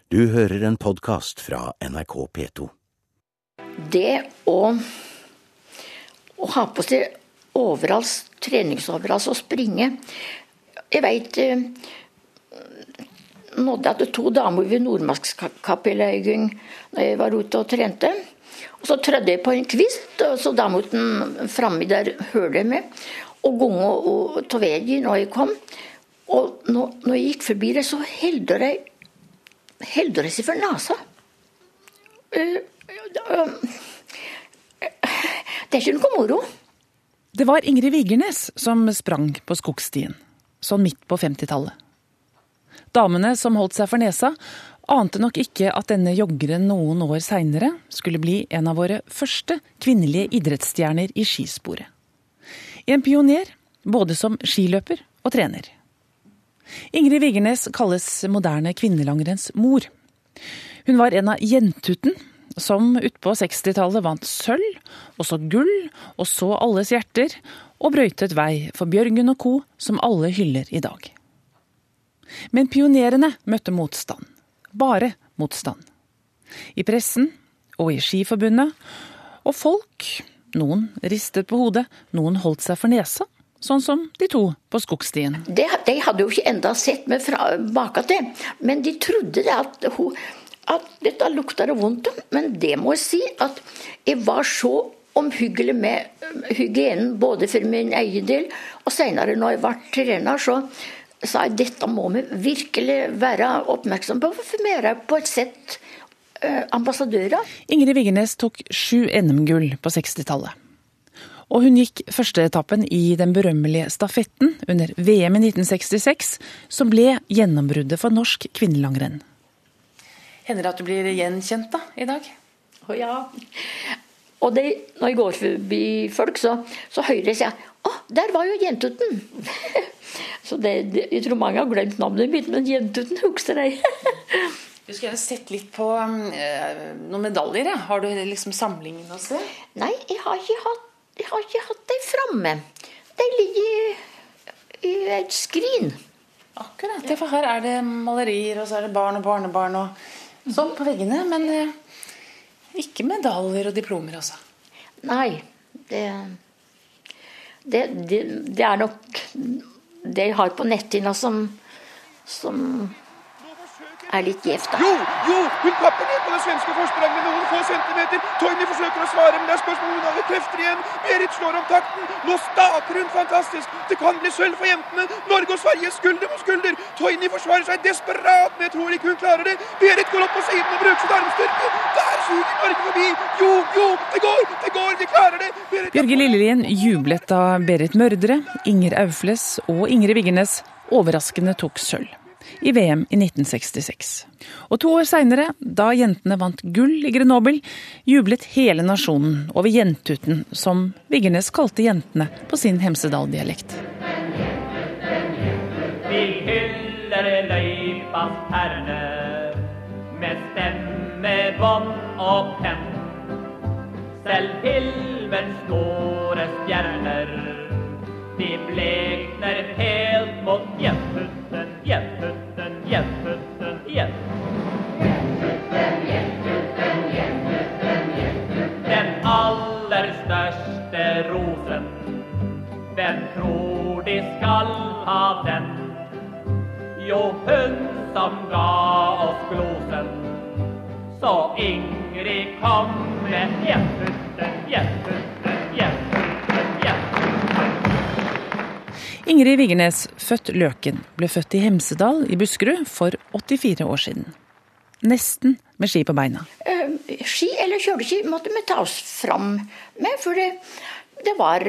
Du hører en podcast fra NRK P2. Det å ha på seg treningsoveralls og springe. Jeg vet, nådde at 2 damer ved Nordmarkskapellet en gang når jeg var ute og trente. Og så trødde jeg på en kvist, og så damoten framme der hørte jeg med, og gonge og ta vei når jeg kom. Og når jeg gikk forbi det, så helder jeg seg for nasa. Det ikke noe moro. Det var Ingrid Vigernes som sprang på skogstien, sånn midt på 50-tallet. Damene som holdt seg for nesa, ante nok ikke at denne joggeren noen år senere skulle bli en av våre første kvinnelige idrettsstjerner i skisporet. En pioner, både som skiløper og trener. Ingrid Vigernes kalles moderne kvinnelangrenns mor. Hun var en av jentuten, som utpå 60-tallet vant sølv, og så gull, og så alles hjerter, og brøytet vei for Bjørgen og co., som alle hyller i dag. Men pionerene møtte motstand. Bare motstand. I pressen og i Skiforbundet, og folk, noen ristet på hodet, noen holdt seg for nesa, sånn som de 2 på skogstien. De hadde jo ikke enda sett meg bak det, men de trodde det at dette lukta det vondt om. Men det må jeg si at jeg var så omhyggelig med hygienen, både for min egen del, og senere når jeg var trener, så sa jeg dette må vi virkelig være oppmerksom på, for vi er på et sett ambassadører. Ingrid Vigernes tok 7 NM-gull på 60-tallet. Og hun gikk første etappen i den berømmelige stafetten under VM i 1966, som ble gjennombruddet for norsk kvinnelangrenn. Hender det at du blir gjenkjent da, i dag? Ja. Og når jeg går forbi folk, så hører jeg seg, der var jo jentuten. Så jeg tror mange har glemt navnet mitt, men jentuten husker jeg. Du skulle gjerne sett litt på noen medaljer, ja. Har du liksom samlingen å se? Nei, jeg har ikke hatt dem framme. De ligger i et skrin. Akkurat, for her er det malerier, og så er det barn og barnebarn og sånn på veggene, men ikke medaljer og diplomer, altså. Nei, det er nok det jeg har på netthinna som er litt gjevt da. Jo, hun kapper ned på det svenske forspranget med noen få centimeter. Toini forsøker å svare, men det er spørsmål hun har krefter igjen. Berit slår om takten. Nå staker hun fantastisk. Det kan bli sølv for jentene. Norge og Sverige skulder mot skulder. Toini forsvarer seg desperat, men jeg tror ikke hun klarer det. Berit går opp på siden og bruker sitt armstyrke. Der suger Norge forbi. Jo, det går, vi klarer det. Bjørge Lillelien jublet da Berit Mørdre, Inger Aufles og Ingrid Vigernes overraskende tok sølv i VM i 1966. Og 2 år senere, da jentene vant gull i Grenoble, jublet hele nasjonen over jentuten, som Vigernes kalte jentene på sin Hemsedal-dialekt. Vi hyller løypas herne med stemme, bånd og penn. Selv himmelens store stjerner, de blekner helt mot jentuten. Den aller største rosen, hvem tror de skal ha den? Jo, hun som ga oss glosen, så Ingrid kom med jentuten. Ingrid Vigernes, født Løken, ble født i Hemsedal i Buskerud for 84 år siden. Nesten med ski på beina. Ski eller kjøleski måtte vi ta oss fram med, for det var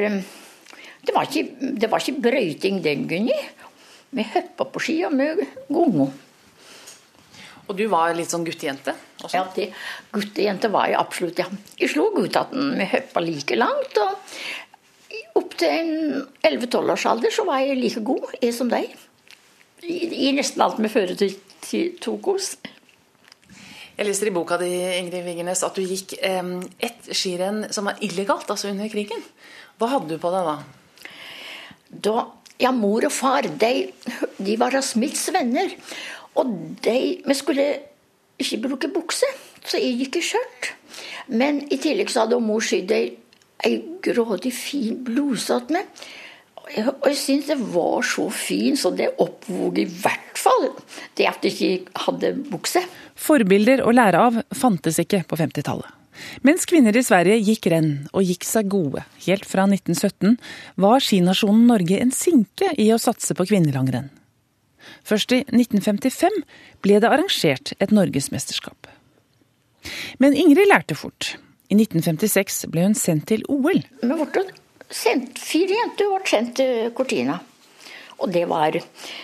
ikke brøyting den gangen. Vi hoppet på ski og med gongo. Og du var litt sånn guttejente også? Ja, guttejente var jeg absolutt, ja. Jeg slo guttaten, vi hoppet like langt, og opp til en 11-12 års alder så var jeg like god, som deg. I nesten alt med føre til tokos. Jeg leser i boka di, Ingrid Vigernes, at du gikk et skirenn som var illegalt, altså under krigen. Hva hadde du på deg da? Ja, mor og far, de var Smiths venner. Og vi skulle ikke bruke bukse, så jeg gikk i skjørt. Men i tillegg så hadde mor sydd ei grådig fin bluse til meg. Og jeg synes det var så fin, så det oppvåg i hvert fall det at jeg ikke hadde bukse. Forbilder å lære av fantes ikke på 50-tallet. Mens kvinner i Sverige gikk renn og gikk seg gode helt fra 1917, var skinasjonen Norge en sinke i å satse på kvinnelangrenn. Først i 1955 ble det arrangert et norgesmesterskap. Men Ingrid lærte fort. I 1956 ble hun sendt til OL. Vi ble sendt, 4 jenter ble sendt til Cortina. Og det var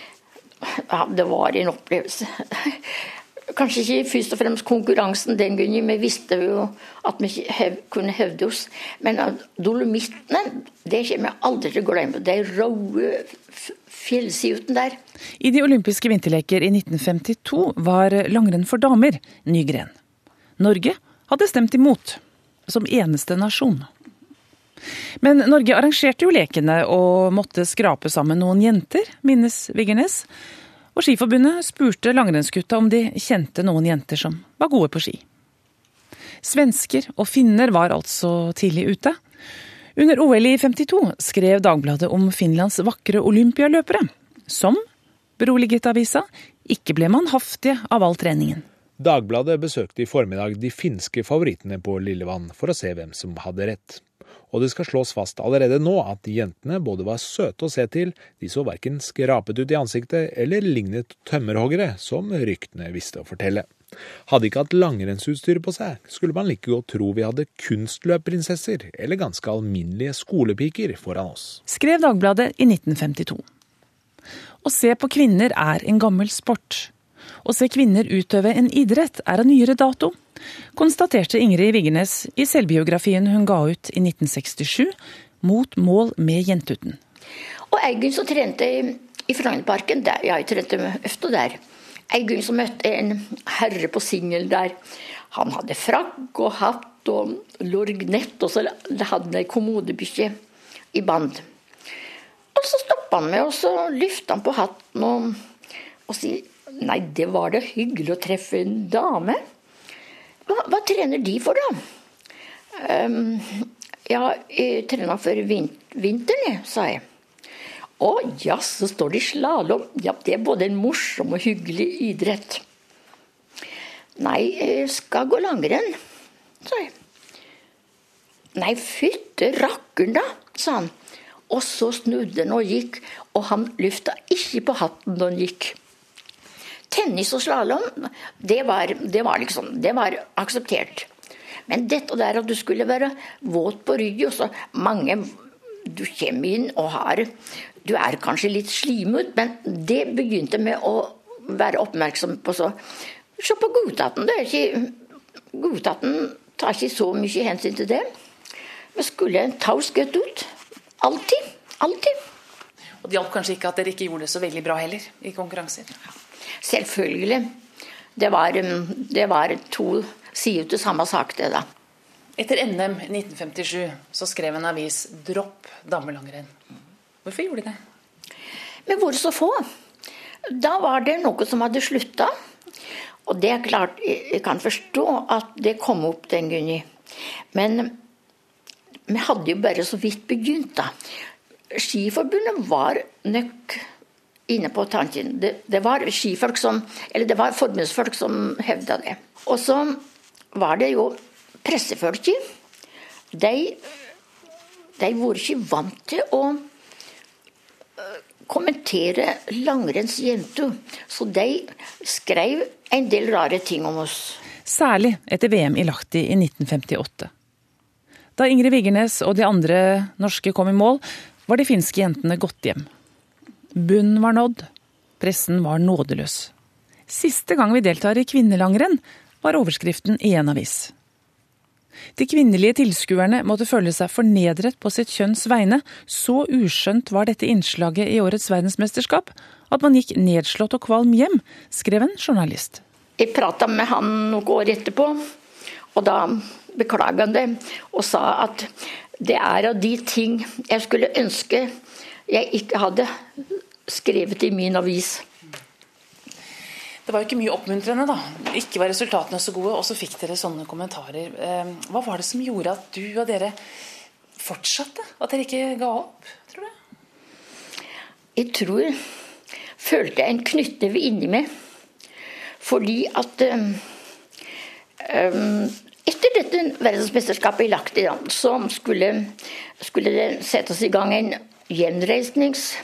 en opplevelse. Kanskje ikke først og fremst konkurransen den gangen, vi visste jo at vi kunne hevde oss. Men Dolomittene, det kommer jeg aldri til å glemme. De røde fjellsidene der. I de olympiske vinterleker i 1952 var langrenn for damer ny gren. Norge hadde stemt imot, som eneste nasjon. Men Norge arrangerte jo lekene og måtte skrape sammen noen jenter, minnes Vigernes. Og Skiforbundet spurte langrennsgutta om de kjente noen jenter som var gode på ski. Svensker og finner var altså tidlig ute. Under OL i 52 skrev Dagbladet om Finlands vakre olympialøpere, som, beroliget avisa, ikke ble mannhaftige av all treningen. Dagbladet besøkte i formiddag de finske favorittene på Lillevann for å se hvem som hadde rett. Og det skal slås fast allerede nå at jentene både var søte å se til, de så hverken skrapet ut i ansiktet eller lignet tømmerhoggere, som ryktene visste å fortelle. Hadde ikke hatt langrennsutstyr på seg, skulle man like godt tro vi hadde kunstløpprinsesser eller ganske alminnelige skolepiker foran oss. Skrev Dagbladet i 1952. Å se på kvinner er en gammel sport. Å se kvinner utøve en idrett er av nyere dato, konstaterte Ingrid Vigernes i selvbiografien hun ga ut i 1967, Mot mål med jentuten. Og en gang så trente jeg i Frognerparken, der jeg trente ofte der. En gang så møtte jeg en herre på singel der. Han hadde frakk og hatt og lorgnett, og så hadde han en kommodebykke i band. Og så stoppet han meg, og så lyftet han på hatten og sier, nei, det var det hyggelig å treffe en dame. Hva trener de for da? Jeg trener for vinteren, sa jeg. Å, ja, så står det slalom. Ja, det er både en morsom og hyggelig idrett. Nei, jeg skal gå langrenn, sa jeg. Nei, fytte rakkeren da, sa han. Og så snudde han og gikk, og han lyftet ikke på hatten da han gikk. Tennis og slalom, det var akseptert. Men dette der at du skulle være våt på ryggen, og så mange, du kommer inn og du er kanskje litt slimut, men det begynte med å være oppmerksom på så. Se på godtaten, godtaten tar ikke så mye hensyn til det. Men skulle en taus gutt ut? Alltid. Og det hjalp kanskje ikke at dere ikke gjorde det så veldig bra heller i konkurranser? Selvfølgelig. Det var 2 sider til samme sak det da. Etter NM 1957 så skrev en avis dropp damelangrenn. Hvorfor gjorde de det? Men hvor så få? Da var det noe som hadde sluttet. Og det er klart, jeg kan forstå at det kom opp den gangen. Men vi hadde jo bare så vidt begynt da. Skiforbundet var nok inne på tanken. Det var skifolk det var forbundsfolk som hevdet det. Og så var det jo pressefolk. De var ikke vant til å kommentere langrennsjenter, så de skrev en del rare ting om oss. Særlig etter VM i Lahti i 1958. Da Ingrid Vigernes og de andre norske kom i mål, var de finske jentene gått hjem. Bunnen var nådd. Pressen var nådeløs. Siste gang vi deltar i kvinnelangrenn, var overskriften i en avis. De kvinnelige tilskuerne måtte føle seg fornedret på sitt kjønns vegne. Så uskjønt var dette innslaget i årets verdensmesterskap at man gikk nedslått og kvalm hjem, skrev en journalist. Jeg pratet med han noen år etterpå, og da beklaget han det, og sa at det er av de ting jeg skulle ønske jeg ikke hadde skrevet i min avis. Det var jo ikke mye oppmuntrende da. Ikke var resultatene så gode, og så fikk dere sånne kommentarer. Hva var det som gjorde at du og dere fortsatte? At dere ikke ga opp, tror du? Jeg følte en knyttneve inni meg. Fordi at etter dette verdensmesterskapet i Lahti, så skulle det settes i gang en gjenreisningsaksjon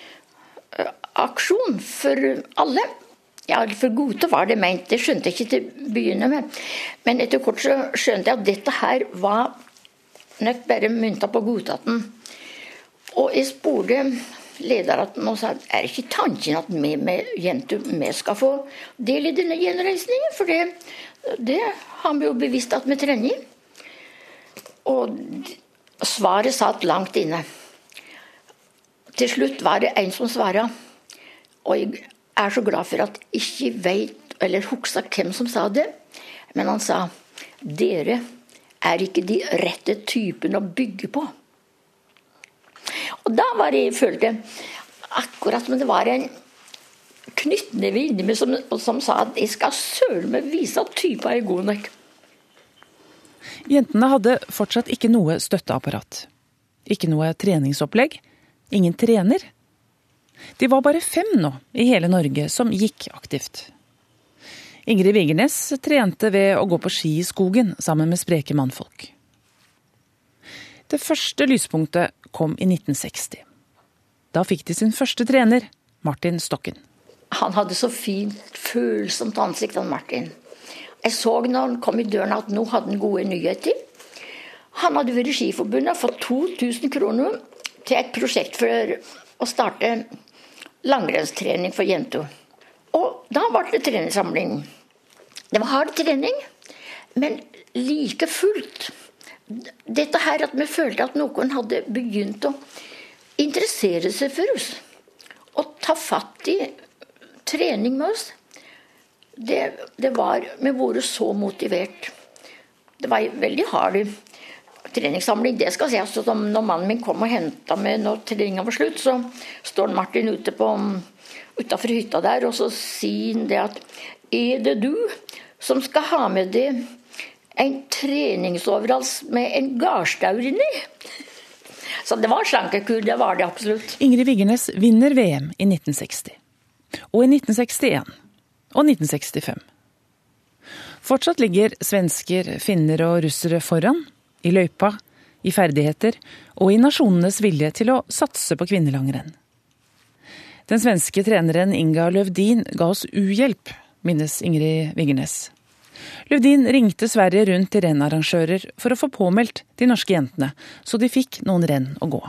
for alle. Ja, for gode var det ment, det skjønte jeg ikke til å begynne med. Men etter kort så skjønte jeg at dette her var nok bare mynta på godtaten. Og jeg spurte lederen og sa, er det ikke tanken at vi med jenter skal få del i denne gjenreisningen? For det har vi jo bevisst at vi trenger. Og svaret satt langt inne. Til slutt var det en som svaret, og jeg er så glad for at jeg ikke vet eller husker hvem som sa det, men han sa, dere er ikke de rette typene å bygge på. Og da var det, jeg følte akkurat som det var en knyttneve inni meg som sa at jeg skal søle meg vise at typen er god nok. Jentene hadde fortsatt ikke noe støtteapparat. Ikke noe treningsopplegg. Ingen trener. De var bare 5 nå i hele Norge som gikk aktivt. Ingrid Vigernes trente ved å gå på ski i skogen sammen med spreke mannfolk. Det første lyspunktet kom i 1960. Da fikk de sin første trener, Martin Stokken. Han hadde så fint, følsomt ansikt, han Martin. Jeg så når han kom i døren at nå hadde han gode nyheter. Han hadde vært i Skiforbundet for 2000 kroner til et prosjekt for å starte langrennstrening for jenter. Og da var det treningssamling. Det var hard trening, men like fullt. Dette her at vi følte at noen hadde begynt å interessere seg for oss. Og ta fatt i trening med oss. Det var, vi var så motivert. Det var veldig hard treningssamling, det skal sies. Så når mannen min kom og hentet meg når treningen var slutt, så står Martin utenfor hytta der, og så sier han det at er det du som skal ha med deg en treningsoverhals med en garstaur inni? Så det var slankekur, det var det absolutt. Ingrid Vigernes vinner VM i 1960, og i 1961, og 1965. Fortsatt ligger svensker, finner og russere foran, i løypa, i ferdigheter og i nasjonenes vilje til å satse på kvinnelangrenn. Den svenske treneren Inga Lövdin ga oss uhjelp, minnes Ingrid Vigernes. Lövdin ringte Sverige rundt til rennarrangører for å få påmeldt de norske jentene, så de fikk noen renn å gå.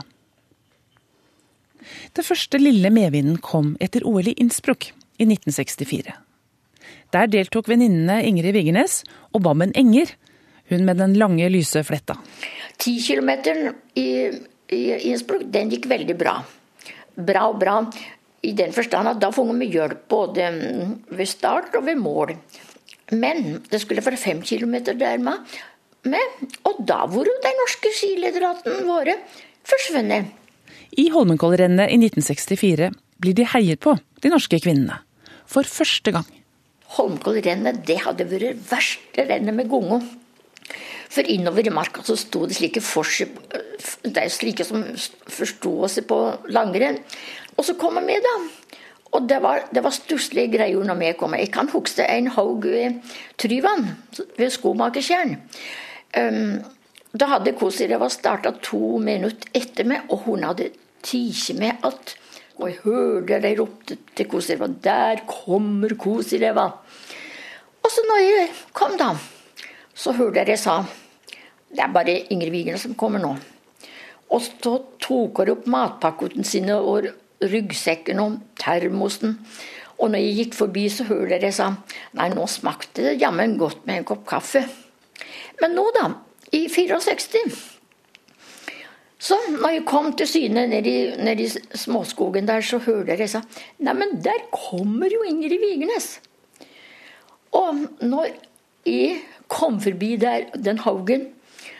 Det første lille medvinden kom etter OL i Innsbruck i 1964. Der deltok venninnene Ingrid Vigernes og Babben Enger, hun med den lange, lyse fletta. 10 kilometer i Innsbruck, den gikk veldig bra. Bra. I den forstand at da får vi hjelp både ved start og ved mål. Men det skulle være 5 kilometer der med, og da var de norske skilederatene våre forsvunnet. I Holmenkollrennet i 1964 blir de heiet på, de norske kvinnene, for første gang. Holmenkollrennet, det hadde vært verste rennet med gongo. For innover i marka så stod det slike det er slike som forstod seg på langrenn. Og så kom vi med da. Og det var stusslige greier når vi kom. Jeg kan huske en haug ved Tryvann, ved Skomakertjern. Da hadde Kosireva startet 2 minutter etter meg, og hun hadde tidt med at, og jeg hørte de ropte til Kosireva, der kommer Kosireva. Og så når jeg kom da, så hørte jeg sa, det er bare Ingrid Vigernes som kommer nå. Og så tok hun opp matpakkene sine og ryggsekken og termosen. Og når jeg gikk forbi så hørte jeg sa, nei, nå smakte det jammen godt med en kopp kaffe. Men nå da, i 64, så når jeg kom til syne ned i småskogen der, så hørte jeg sa, nei, men der kommer jo Ingrid Vigernes. Og når jeg kom forbi der, den haugen,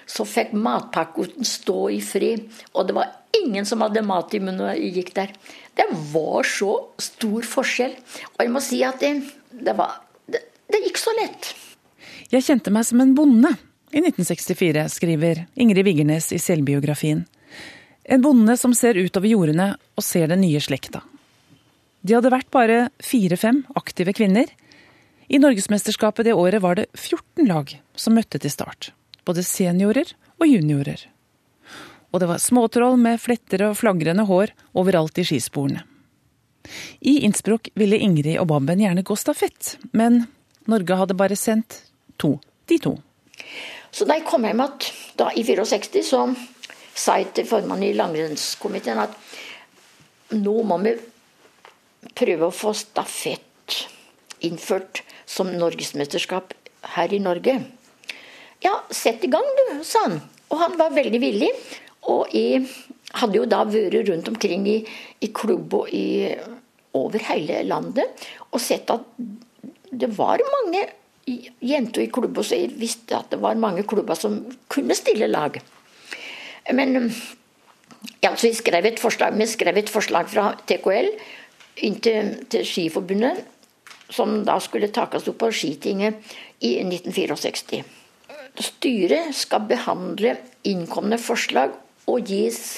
så fikk matpakken stå i fred. Og det var ingen som hadde mat i munnen når jeg gikk der. Det var så stor forskjell. Og jeg må si at det gikk så lett. Jeg kjente meg som en bonde i 1964, skriver Ingrid Vigernes i selvbiografien. En bonde som ser utover jordene og ser den nye slekta. De hadde vært bare 4-5 aktive kvinner. I Norgesmesterskapet det året var det 14 lag som møtte til start. Både seniorer og juniorer. Og det var småtroll med fletter og flagrende hår overalt i skisporene. I Innsbruck ville Ingrid og Babben gjerne gå stafett, men Norge hadde bare sendt de to. Så da jeg kom hjem da i 64, så sa jeg til formannen i langrennskomiteen at nå må vi prøve å få stafett innført som norgesmesterskap her i Norge. Ja, sett i gang du, sa han. Og han var veldig villig. Og jeg hadde jo da vært rundt omkring i klubber over hele landet, og sett at det var mange jenter i klubber, så jeg visste at det var mange klubber som kunne stille lag. Men ja, så vi skrev et forslag fra TKL inn til Skiforbundet, som da skulle takes opp på Skitinget i 1964. Styret skal behandle innkomne forslag og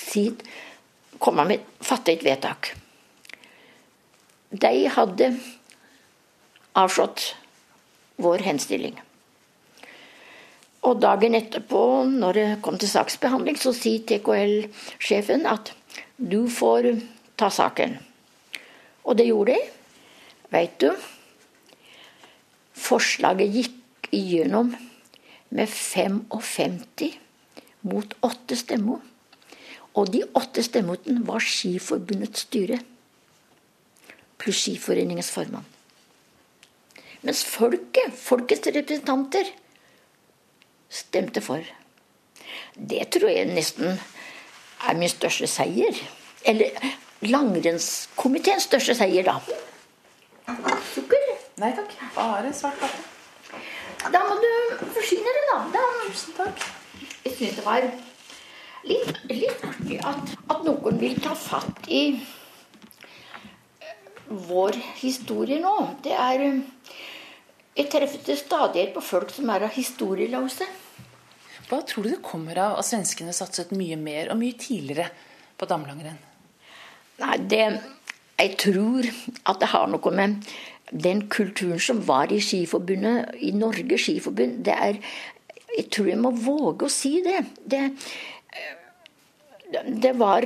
fatte et vedtak. De hadde avslått vår henstilling. Og dagen etterpå, når det kom til saksbehandling, så sier TKL-sjefen at du får ta saken. Og det gjorde de. Vet du, forslaget gikk igjennom med 55 mot 8 stemmer. Og de 8 stemmene var Skiforbundets styre, pluss Skiforeningens formann. Mens folkets representanter, stemte for. Det tror jeg nesten er min største seier. Eller langrennskomiteens største seier, da. Sukker? Nei takk, bare svart kaffe. Da må du forsyne deg, da. Tusen takk. Jeg synes det var litt artig at noen vil ta fatt i vår historie nå. Jeg treffer til stadighet på folk som er historieløse. Hva tror du det kommer av at svenskene satset mye mer og mye tidligere på damlangrenn? Nei, jeg tror at det har noe med den kulturen som var i Skiforbundet, i Norge Skiforbund. Jeg tror jeg må våge å si det. Det var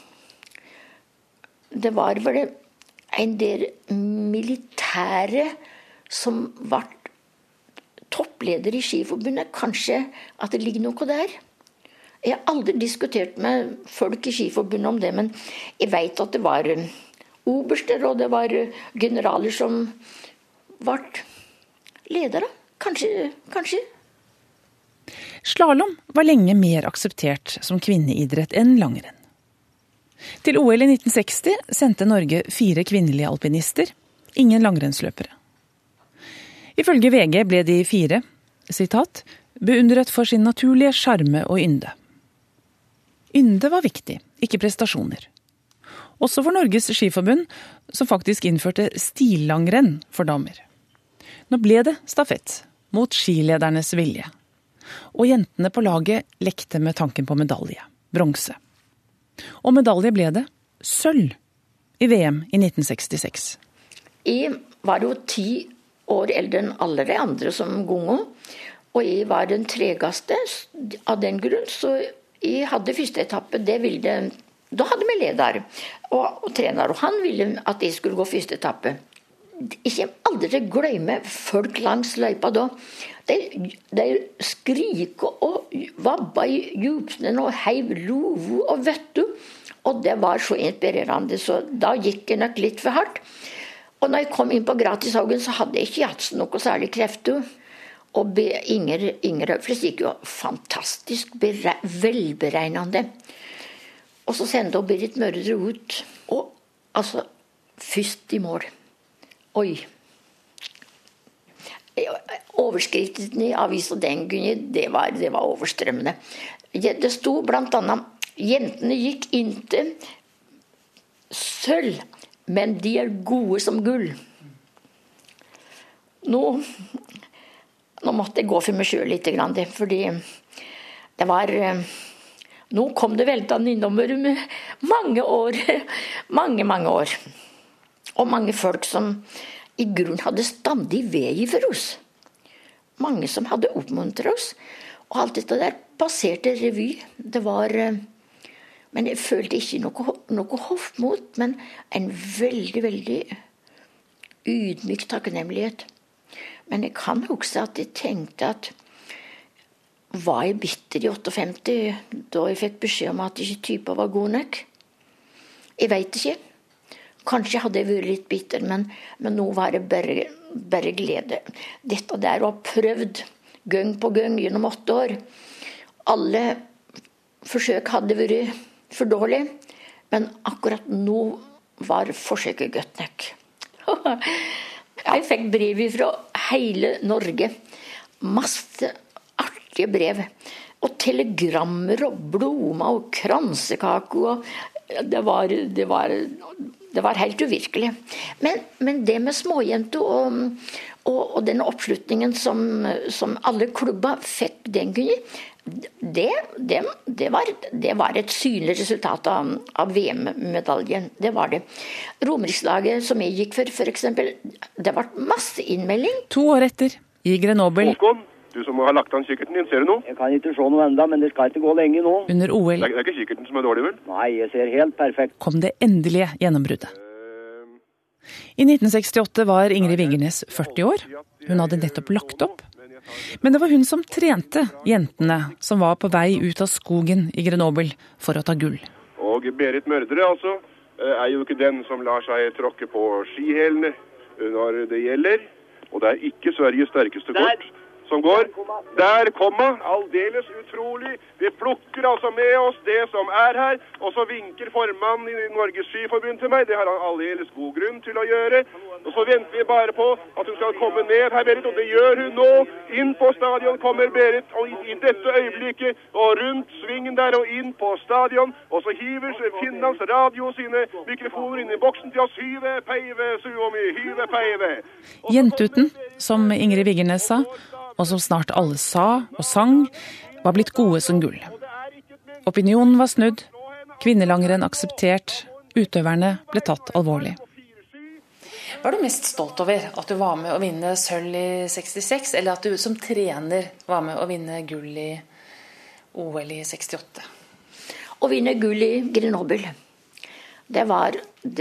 vel en del militære som var toppleder i Skiforbundet. Kanskje at det ligger noe der. Jeg har aldri diskutert med folk i Skiforbundet om det, men jeg vet at det var oberster, og det var generaler som ble ledere. Kanskje. Slalom var lenge mer akseptert som kvinneidrett enn langrenn. Til OL i 1960 sendte Norge 4 kvinnelige alpinister, ingen langrennsløpere. Ifølge VG ble de 4, sitat, beundret for sin naturlige sjarme og ynde. Ynde var viktig, ikke prestasjoner. Også for Norges Skiforbund, som faktisk innførte stillangrenn for damer. Nå ble det stafett, mot skiledernes vilje. Og jentene på laget lekte med tanken på medalje, bronse. Og medalje ble det, sølv, i VM i 1966. Jeg var jo 10 år eldre enn alle de andre som gongo, og jeg var den tregeste av den grunn, så jeg hadde første etappe, da hadde vi leder og trener, og han ville at jeg skulle gå første etappe. Ikke aldri glemme folk langs løypa da. De skriker og vabba i djupsnøen og heiv lovo og vettu. Og det var så inspirerende, så da gikk jeg nok litt for hardt. Og når jeg kom inn på Gratishaugen, så hadde jeg ikke hatt noe særlig krefter. Og Inger Høfles gikk jo fantastisk velberegnende. Og så sendte hun Berit Mørre ut. Og altså, først i mål. Oi. Overskriften i avisen den gangen, det var overstrømmende. Det sto blant annet, jentene gikk inn til sølv, men de er gode som gull. Nå måtte jeg gå for meg selv litt, fordi det var... Nå kom det veldig innover med mange år, mange år. Og mange folk som i grunn hadde stand i vei for oss. Mange som hadde oppmuntret oss. Og alt dette der passerte revy. Det var... Men jeg følte ikke noe hoffmot, men en veldig, veldig ydmyk takknemlighet. Men jeg kan huske at jeg tenkte at var jeg bitter i 58 da jeg fikk beskjed om at ikke typen var god nok? Jeg vet ikke. Kanskje hadde jeg vært litt bitter, men nå var det bare glede. Dette der var prøvd gang på gang gjennom 8 år. Alle forsøk hadde vært for dårlig, men akkurat nå var forsøket godt nok. Jeg fikk brev fra hele Norge. Masse artige brev. Og telegrammer og blomster og kransekake. Det var helt uvirkelig. Men det med småjenter og denne oppslutningen som alle klubber fikk den gangen, det var et synlig resultat av VM-medaljen. Det var det. Romerikslaget som jeg gikk for eksempel, det var masse innmelding. 2 år etter, i Grenoble. Håkon, du som har lagt an kikkerten din, ser du noe? Jeg kan ikke se noe enda, men det skal ikke gå lenge nå. Under OL. Det er ikke kikkerten som er dårlig, vel? Nei, jeg ser helt perfekt. Kom det endelige gjennombruddet. I 1968 var Ingrid Vigernes 40 år. Hun hadde nettopp lagt opp. Men det var hun som trente jentene som var på vei ut av skogen i Grenoble for å ta gull. Og Berit Mørdre, altså, er jo ikke den som lar seg tråkke på skihælene når det gjelder. Og det er ikke Sveriges sterkeste kort som går. Der kommer, aldeles utrolig. Vi plukker altså med oss det som er her, og så vinker formannen i Norges Skiforbund til meg. Det har han aldeles god grunn til å gjøre. Og så venter vi bare på at hun skal komme ned her, Berit, og det gjør hun nå. Inn på stadion kommer Berit, og i dette øyeblikket, og rundt svingen der og inn på stadion, og så hiver Finlands radio sine mikrofoner inn i boksen til oss. Hyve, peive, Suomi, hyve, peive. Jentuten, som Ingrid Vigernes sa, og som snart alle sa og sang, var blitt gode som gull. Opinionen var snudd, kvinnelangeren akseptert, utøverne ble tatt alvorlig. Var du mest stolt over at du var med å vinne sølv i 66, eller at du som trener var med å vinne gull i OL i 68? Å vinne gull i Grenoble, det var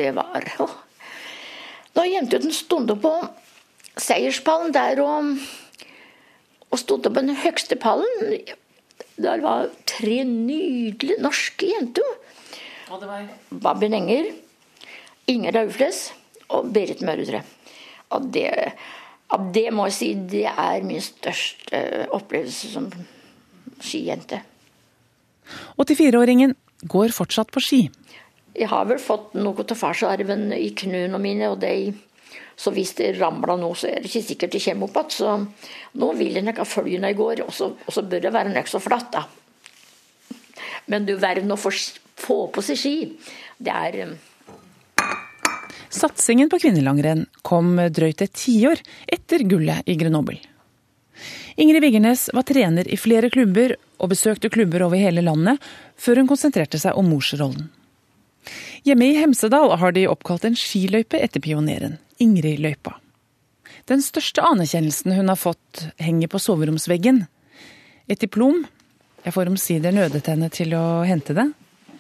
Da jentuten stod på seierspallen der og stod på den høyeste pallen, der var 3 nydelige norske jenter. Og det var? Babben Enger, Inger Raufles og Berit Mørdre. Og det må jeg si, det er min største opplevelse som skijente. 84-åringen går fortsatt på ski. Jeg har vel fått noe til farsarven i knøene mine, og så hvis det ramler nå, så er det ikke sikkert det kommer opp igjen. Så nå vil jeg nok ha følgene i går, og så bør det være nok så flatt da. Men du verden å få på seg ski, det er... Satsingen på kvinnelangrenn kom drøyt et 10 år etter gullet i Grenoble. Ingrid Vigernes var trener i flere klubber og besøkte klubber over hele landet før hun konsentrerte seg om morsrollen. Hjemme i Hemsedal har de oppkalt en skiløype etter pioneren, Ingrid-løypa. Den største anerkjennelsen hun har fått henger på soveromsveggen. Et diplom. Jeg får omsider nødet henne til å hente det.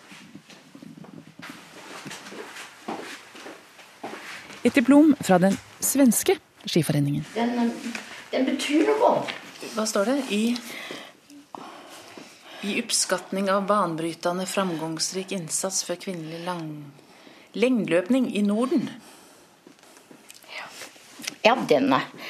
Et diplom fra den svenske skiforeningen. Den betyr noe. Hva står det? I oppskatning av banbrytende framgangsrik innsats for kvinnelig lengdeløpning i Norden. Ja, den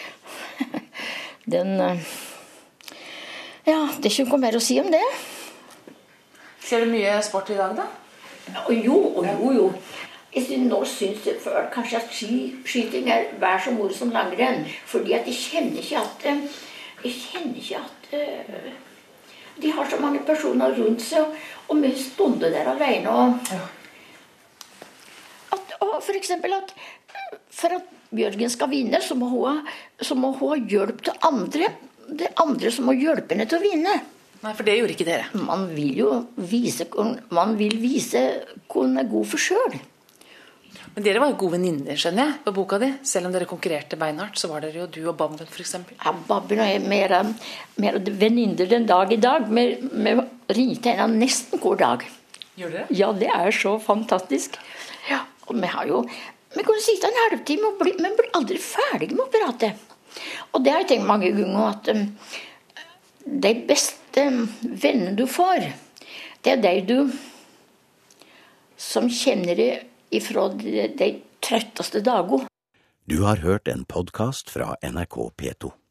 ja, det er ikke noe mer å si om det. Ser du mye sport i dag, da? Jo. Nå synes jeg kanskje at skyting vær så moro som langrenn, fordi at jeg kjenner ikke at de har så mange personer rundt seg, og vi stunder der alene. Og for eksempel at for at Bjørgen skal vinne, så må hun ha hjelp til andre. Det andre som må hjelpe henne til å vinne. Nei, for det gjorde ikke dere. Man vil jo vise hvor hun er god for selv. Men dere var jo gode venninner, skjønner jeg, på boka di. Selv om dere konkurrerte beinhardt, så var dere jo du og Babben, for eksempel. Ja, Babben og jeg mer venninner den dag i dag. Vi ringte henne nesten hver dag. Gjorde dere? Ja, det så fantastisk. Ja, og vi kunne sitte en halvtime, men blir aldri ferdige med å prate. Og det har jeg tenkt mange ganger, at de beste vennene du får, det de du som kjenner deg ifra de trøtteste dager. Du har hørt en podcast fra NRK P2.